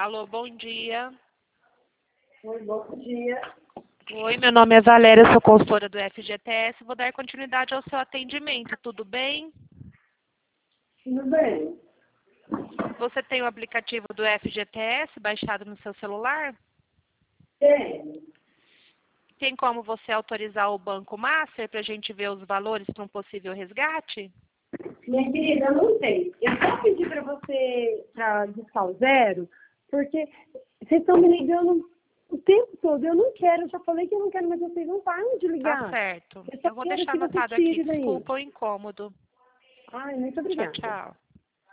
Alô, bom dia. Oi, bom dia. Oi, meu nome é Valéria, sou consultora do FGTS. Vou dar continuidade ao seu atendimento, tudo bem? Tudo bem? Você tem o aplicativo do FGTS baixado no seu celular? Tem. Tem como você autorizar o Banco Master para a gente ver os valores para um possível resgate? Minha querida, eu não sei. Eu só pedi para você para discar o zero, porque vocês estão me ligando o tempo todo. Eu não quero, eu já falei que eu não quero, mas vocês não param de Tá ligar. certo. Eu só Eu vou quero deixar que você anotado aqui. tire daí. Desculpa o incômodo. Ai, muito Tchau, obrigada. tchau.